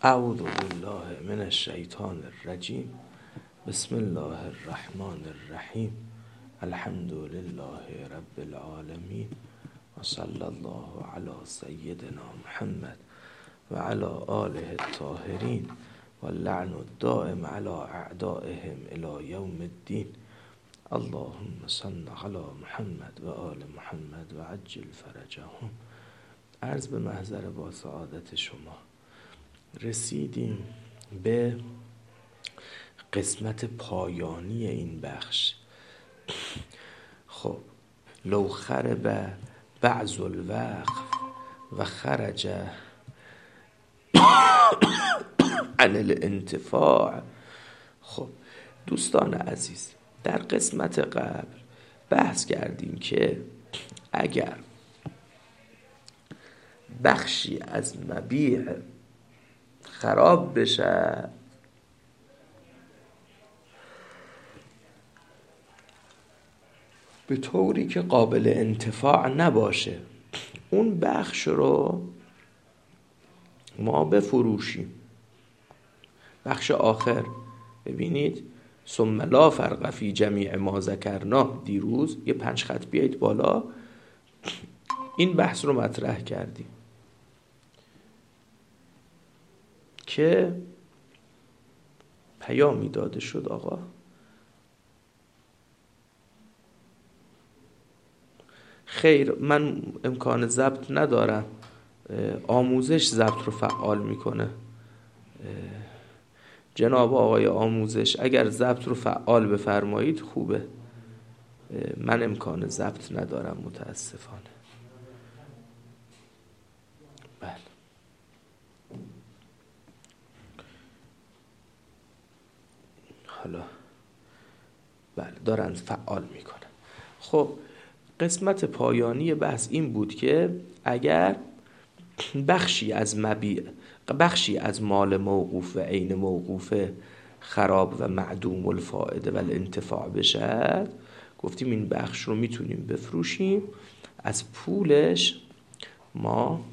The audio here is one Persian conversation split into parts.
اعوذ بالله من الشیطان الرجیم. بسم الله الرحمن الرحیم. الحمد لله رب العالمین و صلی الله علی سیدنا محمد و علی آله الطاهرین و اللعن الدائم علی اعدائهم الی یوم الدین. اللهم صل علی محمد و آل محمد و عجل فرجهم. عرض به محضر با سعادت شما رسیدیم به قسمت پایانی این بخش. خب لو خرب بعض الوقف و خرج عن الانتفاع. خب دوستان عزیز، در قسمت قبل بحث کردیم که اگر بخشی از مبیع خراب بشه به طوری که قابل انتفاع نباشه، اون بخش رو ما بفروشیم. بخش آخر ببینید، ثم لا فرق فی جمیع ما ذکرنا، دیروز یه 5 خط بیایید بالا این بحث رو مطرح کردیم که پیامی داده شد. آقا خیر، من امکان ضبط ندارم، آموزش ضبط رو فعال میکنه. جناب آقای آموزش اگر ضبط رو فعال بفرمایید خوبه، من امکان ضبط ندارم متاسفانه. بله حالا بله دارن فعال میکنن. خب قسمت پایانی بحث این بود که اگر بخشی از مبیع، بخشی از مال موقوف و عین موقوف خراب و معدوم الفائده و الانتفاع بشه، گفتیم این بخش رو میتونیم بفروشیم، از پولش ما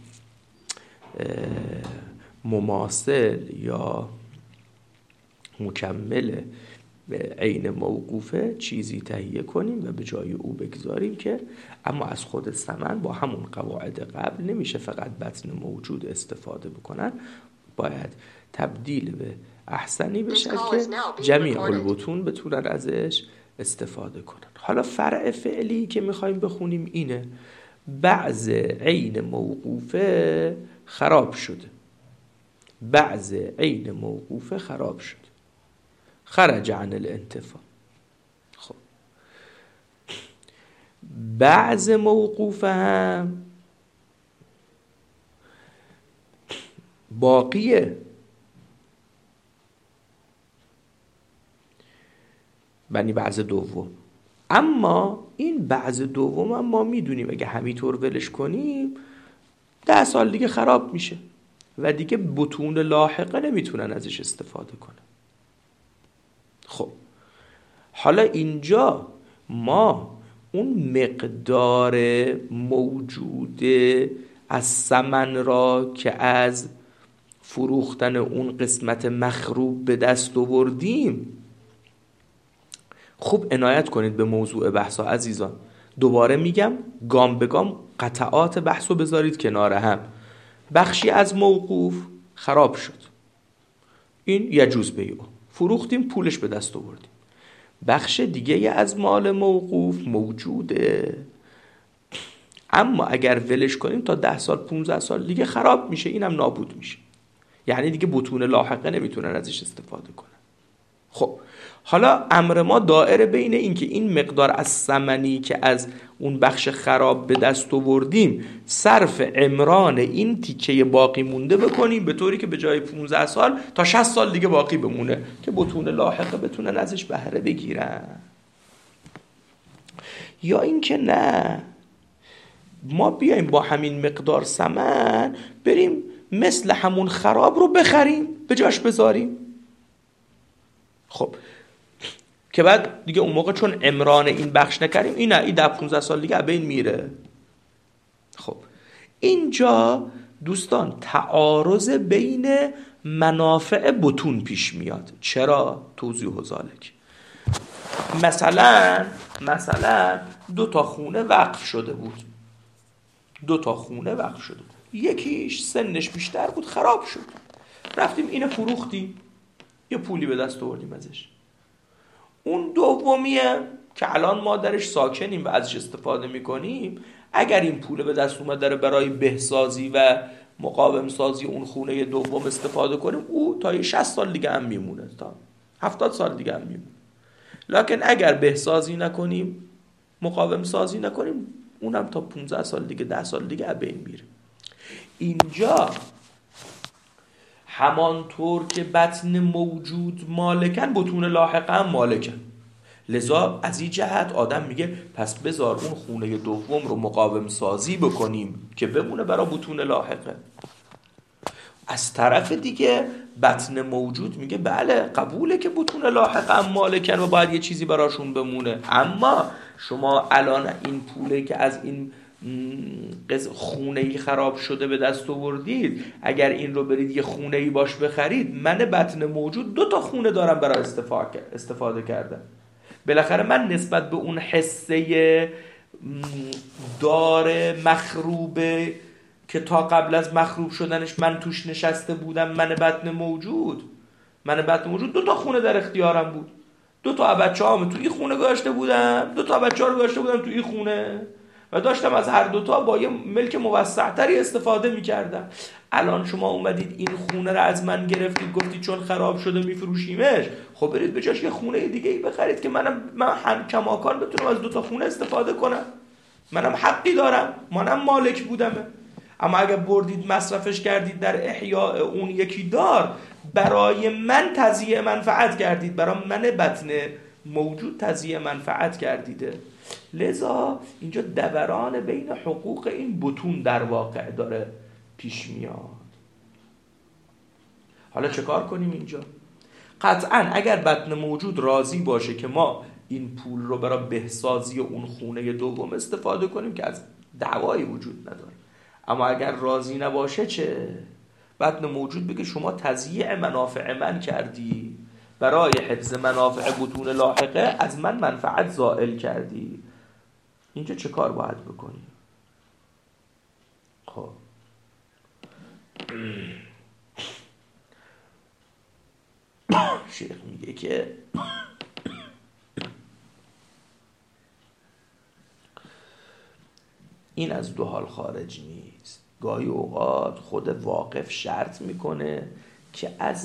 مماثل یا مکمل به عین موقوفه چیزی تهیه کنیم و به جای او بگذاریم که اما از خود ثمن با همون قواعد قبل نمیشه فقط بطن موجود استفاده بکنن، باید تبدیل به احسنی بشه که جمیع البطون بتونن ازش استفاده کنن. حالا فرع فعلی که میخوایم بخونیم اینه: بعض عین موقوفه خراب شده، بعض عین موقوفه خراب شده، خرج عن الانتفاع. خب بعض موقوفه هم باقیه، یعنی بعض دوم. اما این بعض دوم هم ما میدونیم اگه همینطور ولش کنیم 10 سال دیگه خراب میشه و دیگه بطون لاحقه نمیتونن ازش استفاده کنن. خب حالا اینجا ما اون مقدار موجود از ثمن را که از فروختن اون قسمت مخروب به دست آوردیم، خوب عنایت کنید به موضوع بحثا عزیزان. دوباره میگم گام به گام قطعات بحثو بذارید کنار هم. بخشی از موقوف خراب شد، این یجوز بیعه، فروختیم پولش به دست آوردیم. بخش دیگه از مال موقوف موجوده، اما اگر ولش کنیم تا 10 سال 15 سال دیگه خراب میشه، اینم نابود میشه، یعنی دیگه بطون لاحقه نمیتونن ازش استفاده کنن. خب حالا امر ما دائره بین این که این مقدار از ثمنی که از اون بخش خراب به دست آوردیم صرف عمران این تیکه باقی مونده بکنیم به طوری که به جای 15 سال تا 60 سال دیگه باقی بمونه که بطون لاحقه بتونن ازش بهره بگیرن، یا این که نه ما بیایم با همین مقدار ثمن بریم مثل همون خراب رو بخریم به جاش بذاریم. خب که بعد دیگه اون موقع چون عمران این بخش نکردیم این 10-15 سال دیگه بین میره. خب اینجا دوستان تعارض بین منافع بطون پیش میاد. چرا؟ توضیح و ذالک. مثلا 2 خونه وقف شده بود. 2 خونه وقف شده بود. یکیش سنش بیشتر بود، خراب شد. رفتیم اینو فروختیم، یه پولی به دست آوردیم ازش. اون دومیه که الان ما درش ساکنیم و ازش استفاده میکنیم، اگر این پول به دست اومد داره برای بهسازی و مقاوم سازی اون خونه دوم استفاده کنیم، او تا 60 سال دیگه هم میمونه، تا 70 سال دیگه هم میمونه. لکن اگر بهسازی نکنیم، مقاوم سازی نکنیم، اونم تا 15 سال دیگه، 10 سال دیگه از بین میره. اینجا همانطور که بطن موجود مالکن، بطون لاحقه هم مالکن. لذا از این جهت آدم میگه پس بذار اون خونه دوم رو مقاوم سازی بکنیم که بمونه برای بطون لاحقه. از طرف دیگه بطن موجود میگه بله قبوله که بطون لاحقه هم مالکن و باید یه چیزی براشون بمونه، اما شما الان این پوله که از این خونه‌ای خراب شده به دست آوردید، اگر این رو برید یه خونه‌ای باش بخرید، من بطن موجود 2 خونه دارم برای استفاده کردن. بالاخره من نسبت به اون حصه دار مخروبه که تا قبل از مخروب شدنش من توش نشسته بودم، من بطن موجود 2 خونه در اختیارم بود. 2 بچه‌هام تو این خونه گذاشته بودم، 2 بچه‌ها رو گذاشته بودم تو این خونه و داشتم از هر 2 با یه ملک موسع‌تری استفاده می‌کردم. الان شما اومدید این خونه رو از من گرفتید، گفتید چون خراب شده میفروشیمش، خب برید به جاش یه خونه دیگه ای بخرید که من کماکان بتونم از 2 خونه استفاده کنم. منم حقی دارم، منم مالک بودم. اما اگر بردید مصرفش کردید در احیاء اون یکی دار، برای من تضییع منفعت کردید، برای من بطن موجود تضییع منفعت کردیده. لذا اینجا دوران بین حقوق این بطون در واقع داره پیش میاد. حالا چه کار کنیم اینجا؟ قطعا اگر بطن موجود راضی باشه که ما این پول رو برای بهسازی اون خونه دوم استفاده کنیم که از دعوایی وجود نداره، اما اگر راضی نباشه چه؟ بطن موجود بگه شما تضییع منافع من کردی، برای حفظ منافع بطون لاحقه از من منفعت زائل کردی. اینجا چه کار باید بکنی؟ خب شیخ میگه که این از 2 حال خارج نیست. گاهی اوقات خود واقف شرط میکنه که از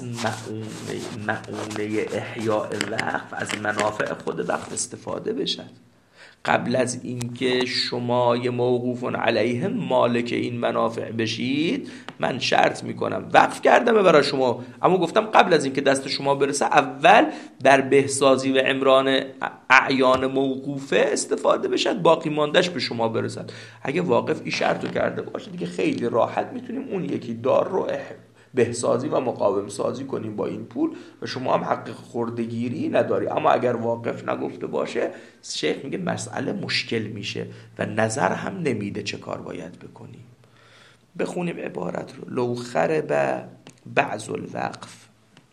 مؤونه احیاء وقف، از منافع خود وقف استفاده بشد. قبل از اینکه شما موقوف علیهم مالک این منافع بشید، من شرط میکنم وقف کردم برای شما، اما گفتم قبل از اینکه دست شما برسه اول در بهسازی و عمران اعیان موقوفه استفاده بشد، باقی ماندش به شما برسد. اگه واقف این شرط رو کرده باشه دیگه خیلی راحت میتونیم اون یکی دار رو بهسازی و مقاوم سازی کنیم با این پول و شما هم حق خردگیری نداری. اما اگر واقف نگفته باشه، شیخ میگه مسئله مشکل میشه و نظر هم نمیده چه کار باید بکنیم. بخونیم عبارت رو. لو خرب بعض الوقف،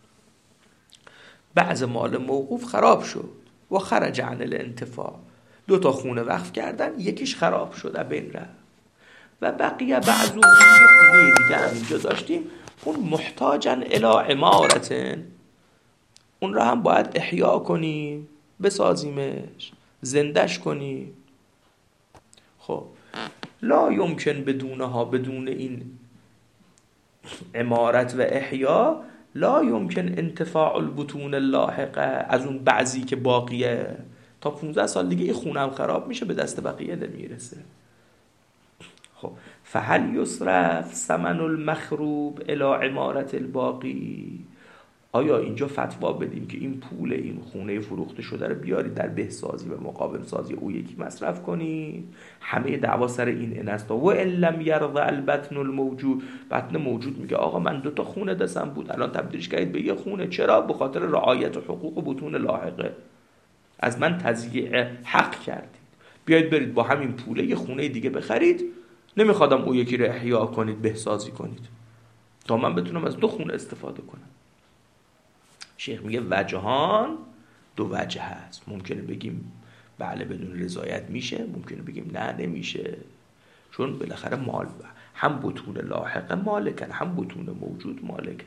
بعض مال موقوف خراب شد و خرج عن الانتفاع، 2 خونه وقف کردن، یکیش خراب شد بین رفت و بقیه بعض خونه دیگه هم اینجا داشتیم، اون محتاجن الی عمارتن، اون را هم باید احیا کنیم، بسازیمش، زندش کنیم. خب لا یمکن بدونها، بدون این عمارت و احیا لا یمکن انتفاع البطون اللاحقه، از اون بعضی که باقیه تا 15 سال دیگه این خونم خراب میشه، به دست بقیه نمیرسه. خب فهل یصرف ثمن المخروب الی عمارت الباقی، آیا اینجا فتوا بدیم که این پول این خونه فروخته شده رو بیارید در بهسازی و مقاوم سازی او یکی مصرف کنید؟ همه دعوا سر این است. و ان لم یرضى البطن الموجود، بطن موجود میگه آقا من 2 خونه دستم بود الان تبدیلش کردید به یه خونه، چرا؟ به خاطر رعایت حقوق بطون لاحقه از من تضییع حق کردید، بیایید برید با همین پول یه خونه دیگه بخرید، نمیخوادم او یکی رو احیا کنید، بهسازی کنید تا من بتونم از 2 خونه استفاده کنم. شیخ میگه وجهان 2 وجه هست. ممکنه بگیم بله بدون رضایت میشه، ممکنه بگیم نه نمیشه، چون بالاخره مال هم بطون لاحقه مالکن هم بطون موجود مالکن.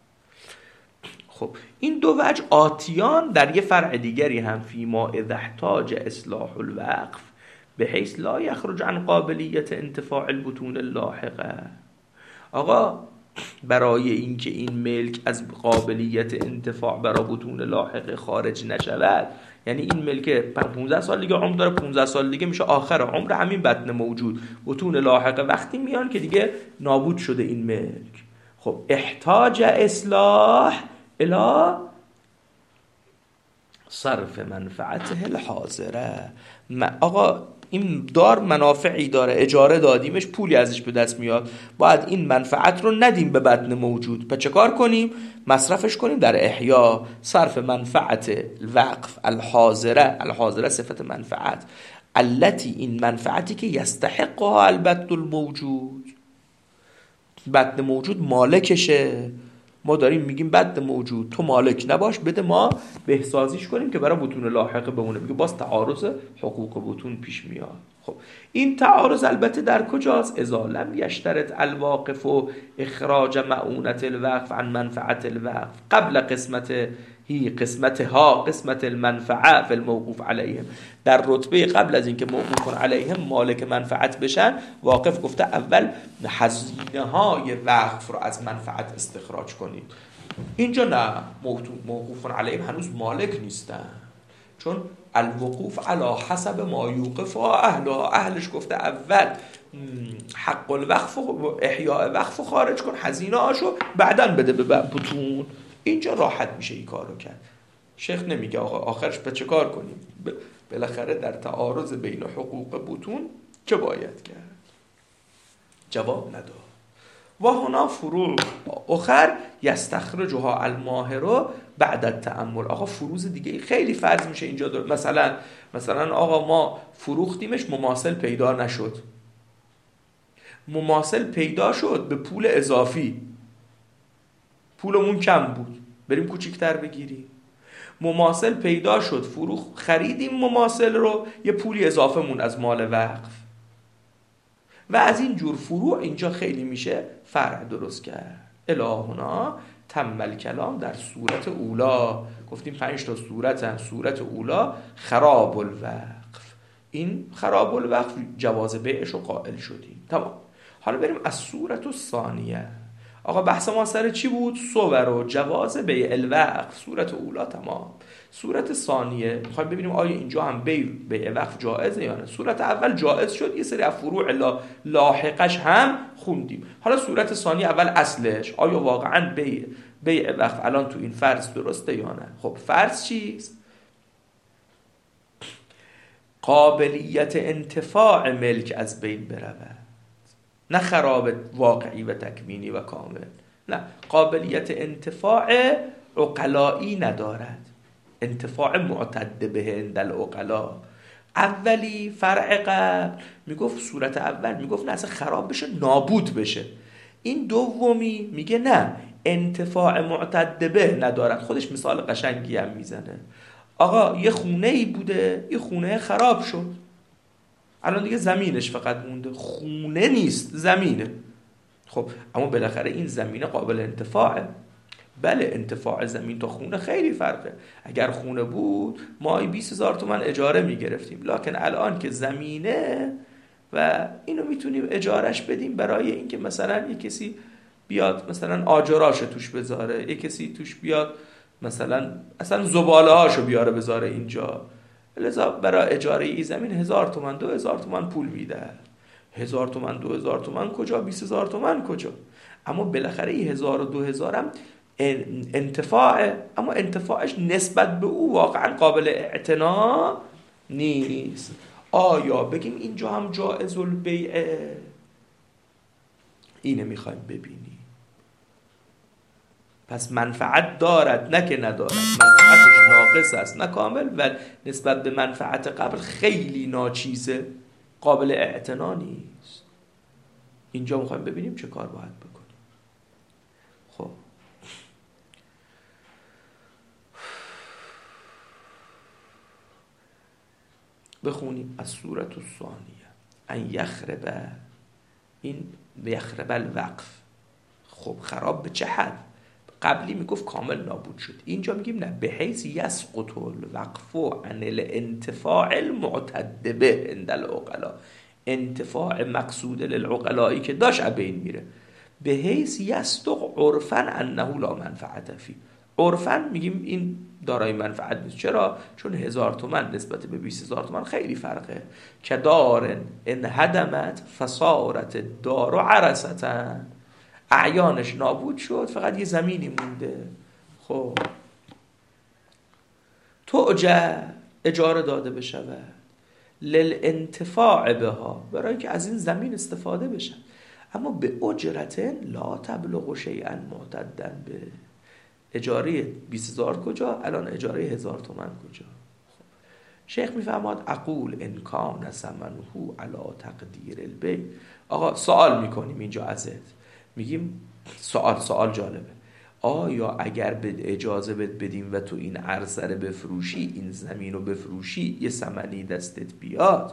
خب این 2 وجه آتیان در یه فرع دیگری هم فیما اذا احتاج اصلاح الوقف بحیث لا یخرج عن قابلیت انتفاع البطون اللاحقه. آقا برای اینکه این ملک از قابلیت انتفاع برای بطون لاحقه خارج نشود، یعنی این ملک 15 سال دیگه عمر داره، 15 سال دیگه میشه آخر عمر همین بطن موجود، بطون لاحقه وقتی میان که دیگه نابود شده این ملک. خب احتاج اصلاح الی صرف منفعته الحاضره. آقا این دار منافعی داره، اجاره دادیمش، پولی ازش به دست میاد، باید این منفعت رو ندیم به بطن موجود، پس چه کار کنیم؟ مصرفش کنیم در احیا. صرف منفعت الوقف الحاضره، الحاضره صفت منفعت، التي این منفعتی که یستحقها البطن الموجود، بطن موجود مالکشه. ما داریم میگیم بطن موجود تو مالک نباش، بده ما بهسازیش کنیم که برای بطون لاحقه بمونه. میگه باز تعارض حقوق بطون پیش میاد. خب این تعارض البته در کجاست؟ اذا لم یشترط الواقف و اخراج معونت الوقف عن منفعت الوقف قبل قسمت المنفعه فی الموقوف علیهم. در رتبه قبل از اینکه موقوف علیهم مالک منفعت بشن، واقف گفته اول هزینه های وقف رو از منفعت استخراج کنید. اینجا نه، موقوف علیهم هنوز مالک نیستن، چون الوقوف علی حسب ما یوقف اهلش گفته اول حق الوقف و احیاء وقف خارج کن، هزینه هاشو بعداً بده به بطون. اینجا راحت میشه این کار رو کرد. شیخ نمیگه آقا آخرش به چه کار کنیم؟ بالاخره در تعارض بین حقوق بطون چه باید کرد؟ جواب نداد. و هنا فروع اخر یستخرجها الماهر بعد التأمل. آقا فروز دیگه خیلی فرض میشه اینجا داره. مثلا آقا ما فروختیمش، مماثل پیدا نشد، مماثل پیدا شد به پول اضافی، پولمون کم بود بریم کوچیک‌تر بگیریم. مماثل پیدا شد، خریدیم مماثل رو، یه پولی اضافه مون از مال وقف، و از این جور فروع اینجا خیلی میشه فرع درست کرد. الهنا تم الکلام در صورت اولا. گفتیم 5 تا صورت، صورت اولا خراب الوقف، این خراب الوقف جواز بیعش رو قائل شدیم. تمام. حالا بریم از صورت الثانیه. آقا بحث ما سر چی بود؟ صور و جواز بیع الوقف. صورت اولا تمام. صورت ثانیه میخوایم ببینیم آیا اینجا هم بیع وقف جائزه یا نه. صورت اول جائز شد، یه سری از فروع لاحقش هم خوندیم. حالا صورت ثانیه اول اصلش، آیا واقعا بیع وقف الان تو این فرض درسته یا نه؟ خب فرض چیست؟ قابلیت انتفاع ملک از بین برود، نه خراب واقعی و تکوینی و کامل، نه، قابلیت انتفاع عقلایی ندارد، انتفاع معتد به عند العقلا. اولی فرع قبل میگفت، صورت اول میگفت نه اصلا خراب بشه، نابود بشه. این دومی میگه نه، انتفاع معتد به ندارد. خودش مثال قشنگی هم میزنه. آقا یه خونه ای بوده، یه خونه خراب شد، الان دیگه زمینش فقط مونده، خونه نیست زمینه. خب اما بالاخره این زمینه قابل انتفاعه. بله انتفاع زمین تا خونه خیلی فرقه. اگر خونه بود ما 20,000 تومان اجاره میگرفتیم، لکن الان که زمینه و اینو میتونیم اجارش بدیم برای اینکه مثلا یک کسی بیاد مثلا آجراش توش بذاره، یک کسی توش بیاد مثلا اصلا زباله هاشو بیاره بذاره اینجا، لذا برای اجاره ای زمین 1000 تومان 2000 تومان پول میده. 1000 تومان 2000 تومان کجا، 20,000 تومان کجا؟ اما بالاخره 1000 و 2000 هم انتفاعه، اما انتفاعش نسبت به او واقعا قابل اعتنا نیست. آیا بگیم اینجا هم جائز البیعه؟ اینه میخوایم ببینیم. پس منفعت دارد نه که ندارد، منفعتش ناقص است نه کامل، و نسبت به منفعت قبل خیلی ناچیزه، قابل اعتنا نیست. اینجا میخوایم ببینیم چه کار باید بکنیم. خب بخونیم از سورة الثانیه. ان یخرب، این یخرب الوقف. خب خراب به چه حد؟ قبلی میگفت کامل نابود شد، اینجا میگیم نه، به حیث یسقط الوقف عن الانتفاع المعتد به عند العقلاء، انتفاع مقصود للعقلایی که داشت بین میره. به حیث یصدق عرفا انه لا منفعت فی، عرفا میگیم این دارای منفعت نیست. چرا؟ چون 1000 تومان نسبت به 20000 تومان خیلی فرقه. که دار ان هدمت فصارت دار عرستا، اعیانش نابود شد، فقط یه زمینی مونده. خب تؤجر، اجاره داده بشود، للانتفاع بها، برای که از این زمین استفاده بشه، اما به اجرت لا تبلغ شیئا معتدا به. اجاره 20000 کجا؟ الان اجاره 1000 تومان کجا؟ خب. شیخ میفرماد اقول ان کان ثمنه علی تقدیر البیع. آقا سوال میکنیم اینجا ازت، میگیم سوال جالبه، آیا اگر به اجازه بدیم و تو این عرضه رو بفروشی، این زمین رو بفروشی، یه ثمنی دستت بیاد،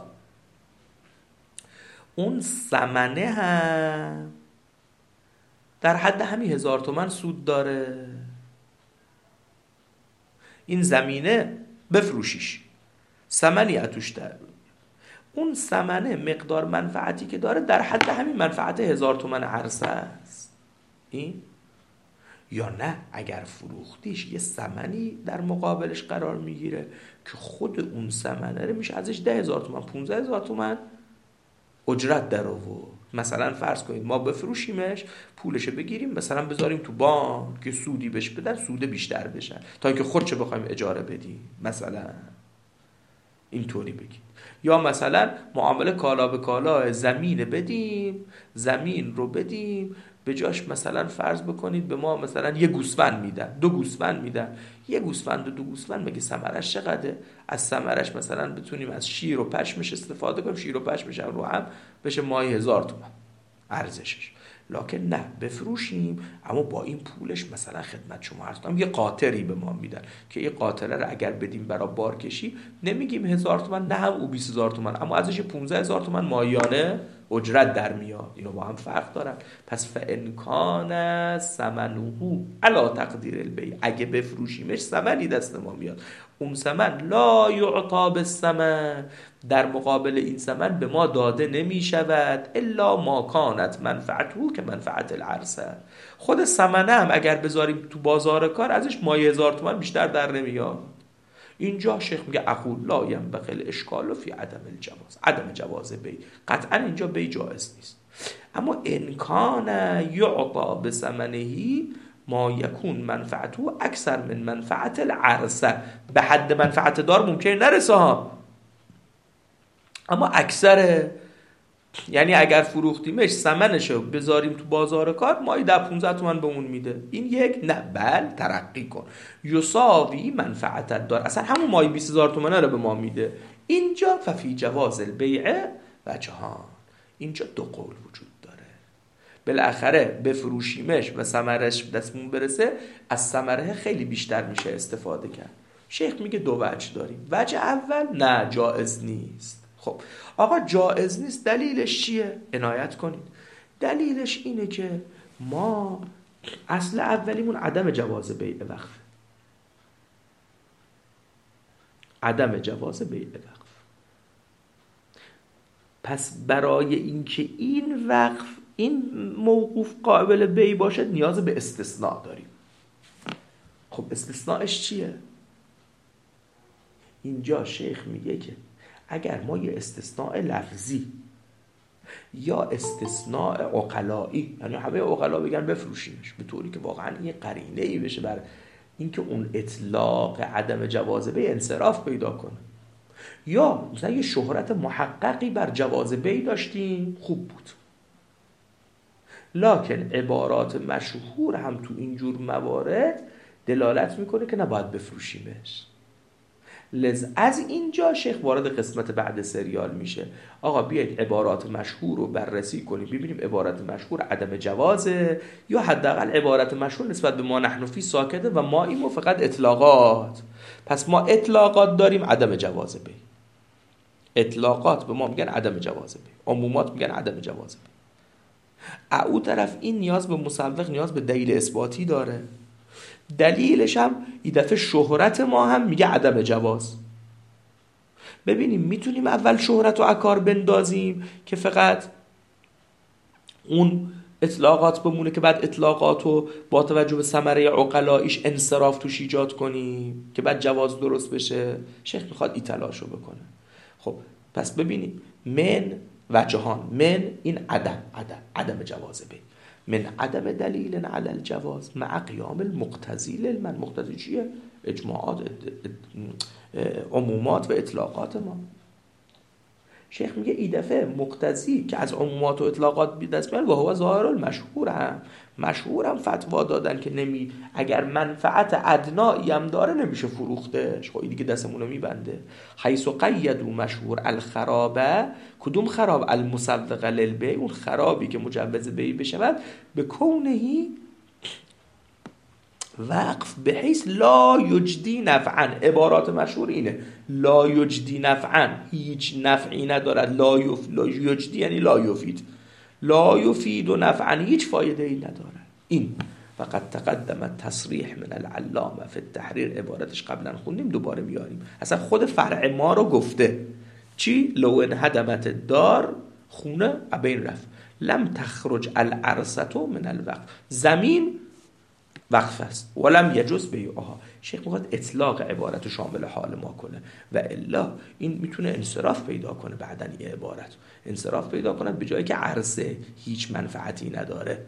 اون ثمنه هم در حد همین 1000 تومان سود داره، این زمینه بفروشیش، ثمنی اتوش در اون ثمنه مقدار منفعتی که داره در حد همین منفعت 1000 تومان عرضه است، این یا نه اگر فروختیش یه ثمنی در مقابلش قرار میگیره که خود اون ثمنه رو میشه ازش 10000 تومان 15000 تومان اجرت در آورد. مثلا فرض کنید ما بفروشیمش، پولش بگیریم مثلا بذاریم تو بانک که سودی بهش بدن، سود بیشتر بشه تا اینکه خودش بخوایم اجاره بدیم، مثلا اینطوری بگیم. یا مثلا معامله کالا به کالا، زمین بدیم، زمین رو بدیم، به جاش مثلا فرض بکنید به ما مثلا یه گوسفند میدن، 2 گوسفند میدن، یه گوسفند و 2 گوسفند مگه ثمرش چقدره؟ از ثمرش مثلا بتونیم از شیر و پشمش استفاده کنیم، شیر و پشمش رو هم بشه ماهی 1000 تومان ارزشش. لکن نه، بفروشیم اما با این پولش مثلا خدمت شما عرض کنم یه قاطری به ما میدن که این قاطره رو اگر بدیم برای بارکشی نمیگیم 1000 تومان، نه هم او 20000 تومان، اما ازش 15000 تومان ماهیانه اجرت در میاد. اینو با هم فرق دارن. پس فان کان ثمنه علی تقدیر البیع، اگه بفروشیمش ثمنی دست ما میاد، اون ثمن لا یعطا بالثمن، در مقابل این ثمن به ما داده نمی شود الا ما کانت منفعته که منفعت العرضه، خود ثمنه هم اگر بذاریم تو بازار کار ازش مایه 1000 تومان بیشتر در نمیاد. اینجا شیخ میگه اقول لا ینبغی الاشکال فی عدم الجواز، عدم جواز بیع، قطعا اینجا بیع جایز نیست. اما ان کان یعطا بثمنه ما یکون منفعته اکثر من منفعت العرضه، به حد منفعت دار ممکنه نرسه ها، اما اکثره، یعنی اگر فروختیمش ثمنشو بذاریم تو بازار کار مایی 10-15 تومان به اون میده، این یک نه بل ترقی کن یساوی منفعت دار، اصلا همون مایی 20000 تومانه رو به ما میده. اینجا ففی جواز البیع وجهان، اینجا 2 قول وجود داره. بالاخره بفروشیمش و ثمرش دستمون برسه، از ثمره خیلی بیشتر میشه استفاده کرد. شیخ میگه 2 وجه داریم. وجه اول نه جایز نیست. خب آقا جایز نیست، دلیلش چیه؟ عنایت کنید. دلیلش اینه که ما اصل اولیمون عدم جواز بیع وقف، عدم جواز بیع وقف. پس برای اینکه این وقف، این موقوف قابل بیع باشد نیاز به استثناء داریم. خب استثناءش چیه؟ اینجا شیخ میگه که اگر ما یه استثناء لفظی یا استثناء عقلایی، یعنی همه عقلا بگن بفروشیمش، به طوری که واقعا یه قرینه‌ای بشه بر اینکه اون اطلاق عدم جواز بیع انصراف پیدا کنه، یا مثلا یه شهرت محققی بر جواز بیع داشتیم خوب بود، لکن عبارات مشهور هم تو اینجور موارد دلالت میکنه که نباید بفروشیمش. از اینجا شیخ وارد قسمت بعد سریال میشه. آقا بیایید عبارات مشهور رو بررسی کنیم، ببینیم عبارت مشهور عدم جوازه یا حداقل عبارت مشهور نسبت به ما نحن فی ساکته و ما این فقط اطلاقات. پس ما اطلاقات داریم عدم جوازه بی، اطلاقات به ما میگن عدم جوازه بی، عمومات میگن عدم جوازه بی. او طرف این نیاز به مسوق، نیاز به دلیل اثباتی داره. دلیلش هم این دفعه شهرت ما هم میگه عدم جواز. ببینیم میتونیم اول شهرت رو اکار بندازیم که فقط اون اطلاقات بمونه که بعد اطلاقات رو با توجه به ثمره عقلاییش انصراف توش ایجاد کنیم که بعد جواز درست بشه. شیخ میخواد این تلاش رو بکنه. خب پس ببینیم من و جهان، من این عدم جوازه بین، من عدم دلیل علی الجواز مع قیام المقتضی للمن. مقتضی چیه؟ اجماعات، عمومات و اطلاقات ما. شیخ میگه این دفعه مقتضی که از عمومات و اطلاقات دست میاد و هو ظاهر مشهورم فتوا دادن که اگر منفعت ادنایی هم داره نمیشه فروختش. خب این دیگه دستمون رو میبنده. حیث قیدوا مشهور الخرابه، کدوم خراب؟ المسوق للبیع، اون خرابی که مجوز بیع بشود به کونهی وقف به حیث لا یجدی نفعا. عبارات مشهور اینه، لا یجدی نفعا، هیچ نفعی ندارد. لا یجدی یعنی لا یفید، لا یفید و نفعا، هیچ فایده ای ندارد. این فقط تقدم تصریح من العلامه فی التحریر، عبارتش قبلا خوندیم دوباره میاریم. اصلا خود فرع ما رو گفته چی؟ لو انهدمت دار، خونه ابین رفت، لم تخرج العرصه من الوقف، زمین وقف است ولم یجوز بیعها. شیخ میخواد اطلاق عبارت رو شامل حال ما کنه و الا این میتونه انصراف پیدا کنه. بعدن این عبارت انصراف پیدا کنه به جایی که عرصه هیچ منفعتی نداره.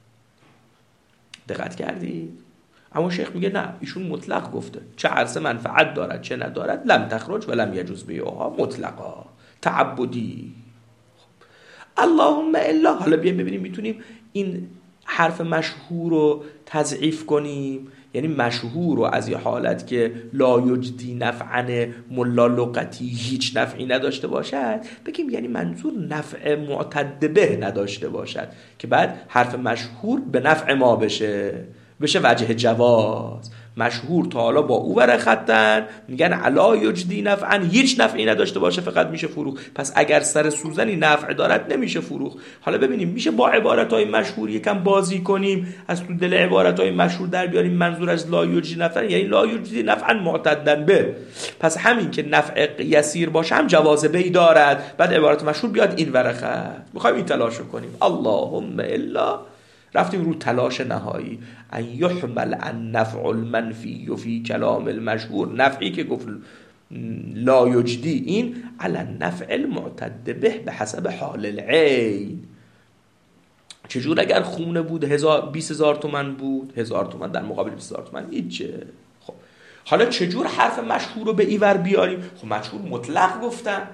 دقت کردید؟ اما شیخ میگه نه، ایشون مطلق گفته، چه عرصه منفعت دارد چه ندارد، لم تخرج ولم یجوز بیعها، مطلقا تعبدی. اللهم الا. حالا بیایم ببینیم میتونیم این حرف مشهور رو تضعیف کنیم. یعنی مشهور رو از یه حالت که لا یجدی نفعن ملا لغتی، هیچ نفعی نداشته باشد، بگیم یعنی منظور نفع معتد به نداشته باشد که بعد حرف مشهور به نفع ما بشه وجه جواز. مشهور تا حالا با او ور خطن میگن علا یجدی نفعا، هیچ نفعی نداشته باشه فقط میشه فروخت. پس اگر سر سوزنی نفع دارد نمیشه فروخت. حالا ببینیم میشه با عبارتهای مشهور یکم بازی کنیم، از تو دل عبارتهای مشهور در بیاریم منظور از لا یجدی نفعا یعنی لا یجدی نفعا معتدن به. پس همین که نفع یسیر باشه هم جواز بی دارد، بعد عبارت مشهور بیاد این ور خط. میخوایم این تلاشو کنیم. اللهم الا. رفتیم رو تلاش نهایی، ان یحمل النفع المنفی فی کلام المشهور، نفعی که گفت لا یجدی این علی النفع المعتد به حسب حال العین. چجور اگر خونه بود 20,000 تومان بود، 1000 تومان در مقابل 20,000 تومان هیچه. خب حالا چجور حرف مشهور رو به ایور بیاریم؟ خب مشهور مطلق گفتن،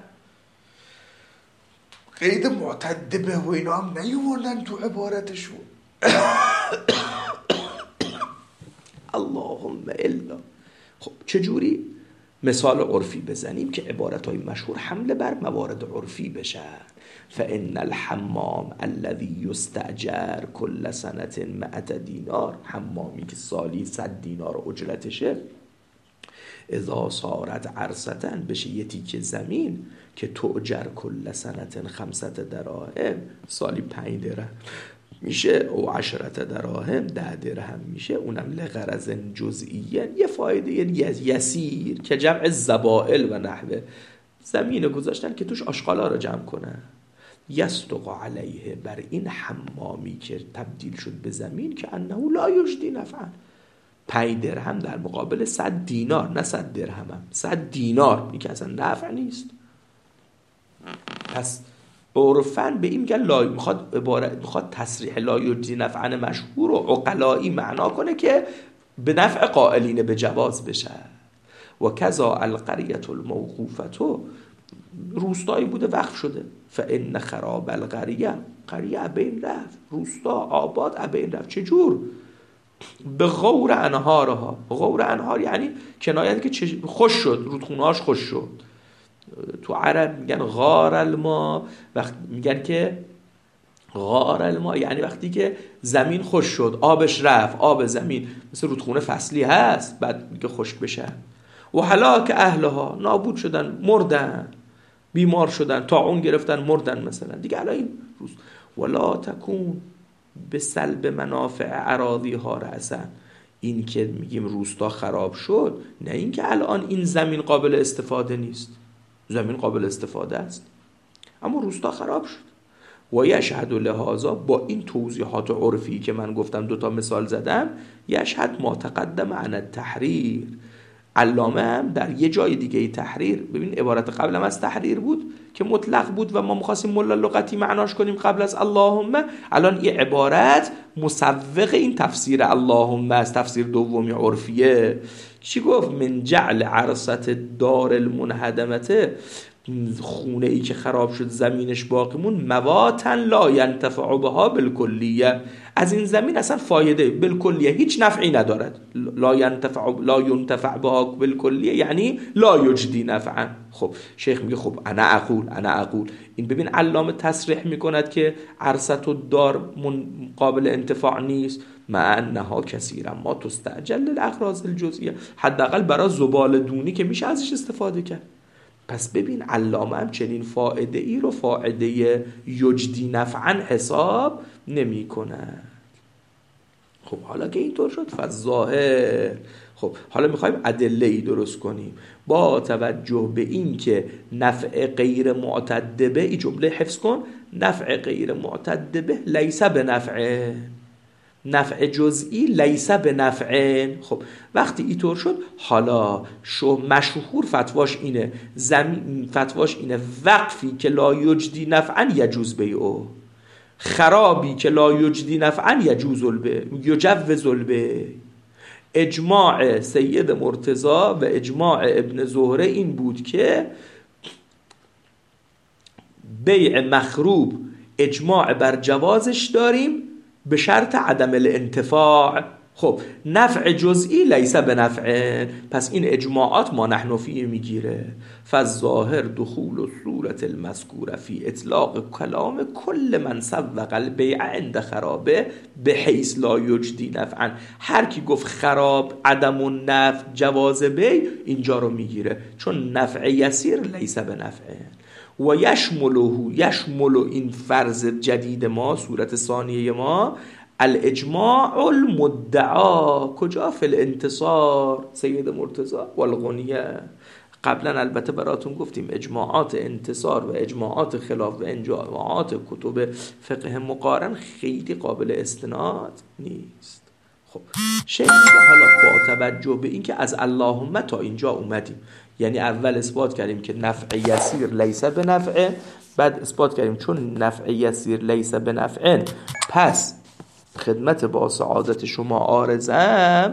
قید معتد به و اینا هم نیوردن تو عبارتشون. اللهم الا. خب چجوری؟ مثال عرفی بزنیم که عبارتهای مشهور حمله بر موارد عرفی بشن. فإن الحمام الذي يستأجر كل سنة 100 دینار، حمامی که سالی 100 دینار اجرتشه، اذا صارت عرصتن، بشه یه تیکه زمین که تؤجر کل سنة 5 دراهم، سالی 5 درهم میشه، او 10 دراهم 10 درهم میشه، اونم لغرض جزئیه، یه فایده یسیر که جمع زبائل و نحوه، زمین گذاشتن که توش آشغالا رو جمع کنن. یصدق علیه، بر این حمامی که تبدیل شد به زمین، که انه لا یجدی نفعا، 5 درهم در مقابل 100 دینار، نه 100 درهم هم 100 دینار، این که اصلا نفع نیست. پس عرفاً به این میگن میخواد تصریح لا یجدی نفعا مشهور و عقلایی معنا کنه که به نفع قائلین به جواز بشه. و کذا القریة الموقوفة، روستایی بوده وقف شده، فإن خراب القریة، قریه ابین رفت، روستا آباد ابین رفت. چجور؟ به غور انهارها. غور انهار یعنی کنایت که خوش شد، رودخونهاش خوش شد. تو عرب میگن غار الماء، وقت میگن که غار الماء یعنی وقتی که زمین خوش شد، آبش رفت. آب زمین مثل رودخونه فصلی هست، بعد میگه خشک بشه. و هلاک اهلها، نابود شدن، مردن، بیمار شدن، طاعون گرفتن، مردن مثلا دیگه. الان این روز ولا تکون به سلب منافع اراضی ها رأسن. این که میگیم روستا خراب شد، نه این که الان این زمین قابل استفاده نیست، زمین قابل استفاده است، اما روستا خراب شد. و یشهد لهذا، با این توضیحات عرفی که من گفتم، دوتا مثال زدم، یشهد ما تقدم عن التحریر. علامه هم در یه جای دیگه تحریر، ببین عبارت قبل هم از تحریر بود که مطلق بود و ما می‌خواستیم ملا لغتی معناش کنیم قبل از اللهم. الان این عبارت مسوق این تفسیر اللهم است، تفسیر دومی عرفیه. چی گفت؟ من جعل عرصت دار المنهدمته، خونه ای که خراب شد زمینش باقیمون، مواتا لا ینتفع بها بالکلیه، از این زمین اصلا فایده بالکلیه هیچ نفعی ندارد. لا ینتفع بها بالکلیه یعنی لا یجدی نفعا. خب شیخ میگه خب انا اقول این، ببین علامه تصریح میکند که عرصت و دار قابل انتفاع نیست، مع انها کثیرا ما تستعجل للاغراض الجزئیه، حداقل برای زباله دونی که میشه ازش استفاده کرد. پس ببین علامه هم چنین فائده ای رو فائده یجدی نفعا حساب نمی کنه. خب حالا که اینطور شد فالظاهر، خب حالا میخوایم ادله ای درست کنیم با توجه به این که نفع غیر معتد به، این جمله حفظ کن، نفع غیر معتد به لیس به نفع، نفع جزئی لیس به نفع. خب وقتی اینطور شد، حالا مشهور فتواش اینه، فتواش اینه وقفی که لا یجدی نفعا یجوز بیعه، خرابی که لا یجدی نفعا یجوز یجوز البیع. اجماع سید مرتضی و اجماع ابن زهره این بود که بیع مخروب اجماع بر جوازش داریم به شرط عدم الانتفاع. خب نفع جزئی لیس به نفع، پس این اجماعات ما نحن فیه میگیره. فالظاهر دخول صورت المذکوره فی اطلاق کلام کل من سوق البیع عند خرابه به حیث لا یجدی نفعا. هر کی گفت خراب عدم النفع جواز بیع اینجا رو میگیره، چون نفع یسیر لیس به نفع. و یشمل این فرض جدید ما، صورت ثانیه ما، الاجماع المدعا، کجا؟ فی الانتصار سید مرتضی و الغنیه. قبلا البته براتون گفتیم اجماعات انتصار و اجماعات خلاف و اجماعات کتب فقه مقارن خیلی قابل استناد نیست. خب شیخ میگه حالا با توجه به این که از اللهم تا اینجا اومدیم، یعنی اول اثبات کردیم که نفع یسیر لیس به نفع، بعد اثبات کردیم چون نفع یسیر لیس به نفع، پس خدمت با سعادت شما عارضم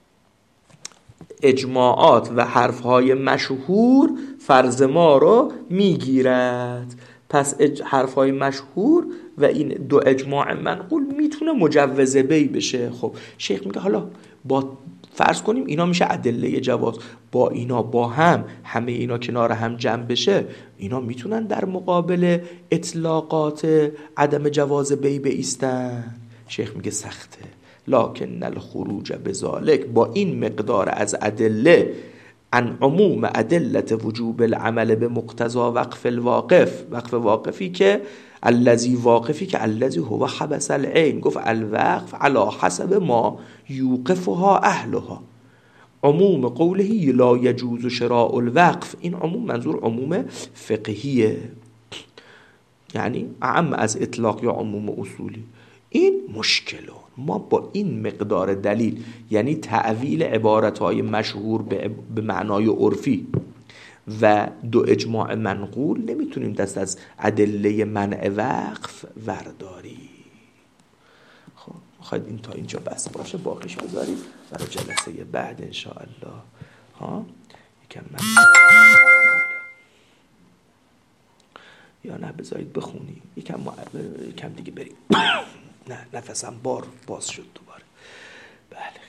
اجماعات و حرفهای مشهور فرض ما رو میگیرد. پس حرفهای مشهور و این دو اجماع منقول میتونه مجوز بی بشه. خب شیخ میگه حالا با فرض کنیم اینا میشه ادله جواز، با اینا با هم همه اینا کنار هم جمع بشه، اینا میتونن در مقابل اطلاقات عدم جواز بی بایستن. شیخ میگه سخته، لکن الخروج بذالک، با این مقدار از ادله، عن عموم ادله وجوب العمل به مقتضی وقف الواقف، وقف واقفی که الذی واقفی که الذی هو حبس العین، گفت الوقف علی حسب ما یوقفها اهلها. عموم قوله لا یجوز شراء الوقف، این عموم منظور عموم فقهیه، یعنی اعم از اطلاق یا عموم اصولی. این مشکله، ما با این مقدار دلیل، یعنی تعویل عبارتهای مشهور به معنای عرفی و دو اجماع منقول، نمیتونیم دست از ادله منع وقف ورداری. خب میخواید این تا اینجا بس باشه، باقیش بذاریم برای جلسه بعد انشاءالله. ها یکم من یا نه بذارید بخونیم یکم دیگه بریم. نه نفسم باز شد دوباره. بله.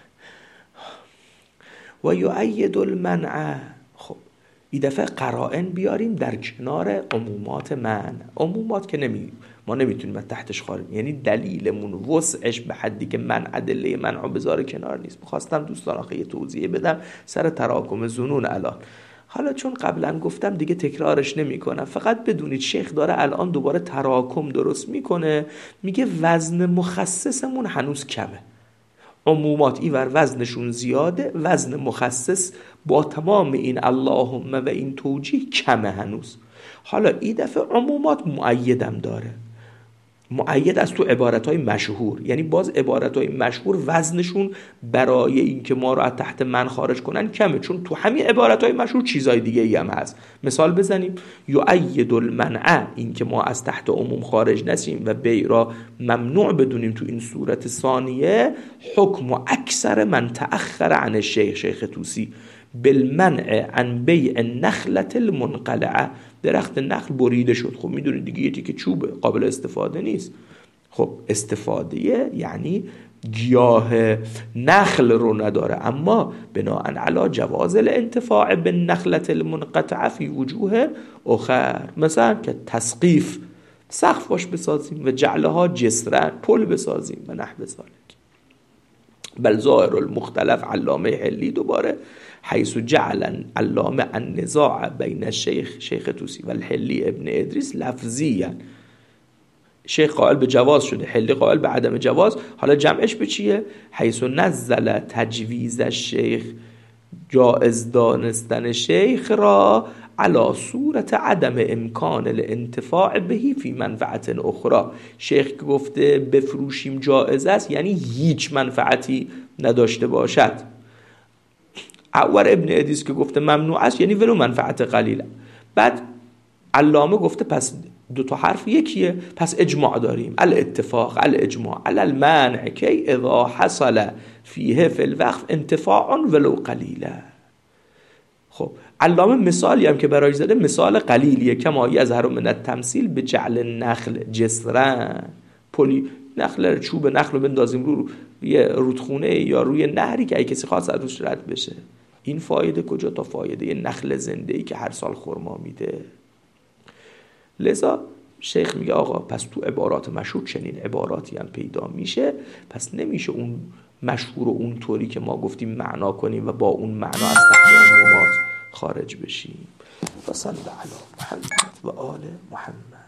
و یؤید المنع. خب این دفعه قرائن بیاریم در کنار عمومات منع. عمومات که ما نمیتونیم از تحتش خارج، یعنی دلیلمون وسعش به حدی که من ادله منع بذاره کنار نیست. میخواستم دوستان آخه یه توضیح بدم سر تراکم ظنون الان. حالا چون قبلا گفتم دیگه تکرارش نمی کنم، فقط بدونید شیخ داره الان دوباره تراکم درست میکنه، میگه وزن مخصصمون هنوز کمه. عمومات ایور وزنشون زیاده، وزن مخصص با تمام این اللهم و این توجیه کمه هنوز. حالا این دفعه عمومات مؤیدم داره، مؤید از تو عبارتهای مشهور، یعنی باز عبارتهای مشهور وزنشون برای اینکه ما رو از تحت من خارج کنن کمه، چون تو همین عبارتهای مشهور چیزای دیگه ای هم هست. مثال بزنیم، یؤید المنع، اینکه ما از تحت عموم خارج نشیم و بیع را ممنوع بدونیم تو این صورت ثانیه، حکم و اکثر من تأخر عن الشیخ، شیخ طوسی، بالمنع عن بیع النخلة المنقلعه، درخت نخل بریده شد. خب میدونید دیگه یه تیکه چوبه، قابل استفاده نیست. خب استفاده یعنی گیاه نخل رو نداره، اما بناء علی جواز الانتفاع بالنخلة المنقطعه فی وجوه اخر، مثلا که تسقیف، سقف باش بسازیم و جعلها جسرن، پل بسازیم و نحو ذالک. بل ظاهر المختلف، علامه حلی دوباره، حیث جعل علامه النزاع بین الشیخ، شیخ طوسی و الحلی ابن ادریس لفظیاً، شیخ قائل به جواز شده، حلی قائل به عدم جواز. حالا جمعش به چیه؟ حیث نزل تجویز الشیخ، جائز دانستن شیخ را علی صورت عدم امکان الانتفاع بهی فی منفعت اخرى. شیخ که گفته بفروشیم جائز است، یعنی هیچ منفعتی نداشته باشد. اول ابن ادریس که گفته ممنوع است، یعنی ولو منفعت قلیل. بعد علامه گفته پس دو تا حرف یکیه، پس اجماع داریم، الاتفاق الاجماع علی المنع کی اذا حصل فیه فی الوقف انتفاع ولو قلیله. خب علامه مثالی هم که برای زده مثال قلیلیه، کما یظهر من التمثیل به جعل نخل جسرن، پلی نخل، چوب نخل رو بندازیم رو یه رودخونه یا روی نهری که اگه کسی خواست از روش رد بشه. این فایده کجا تا فایده نخل زنده‌ای که هر سال خرما میده. لذا شیخ میگه آقا پس تو عبارات مشهور چنین عباراتی هم پیدا میشه، پس نمیشه اون مشهور و اون طوری که ما گفتیم معنا کنیم و با اون معنا از تحت عمومات خارج بشیم. و صلی علی محمد و آل محمد.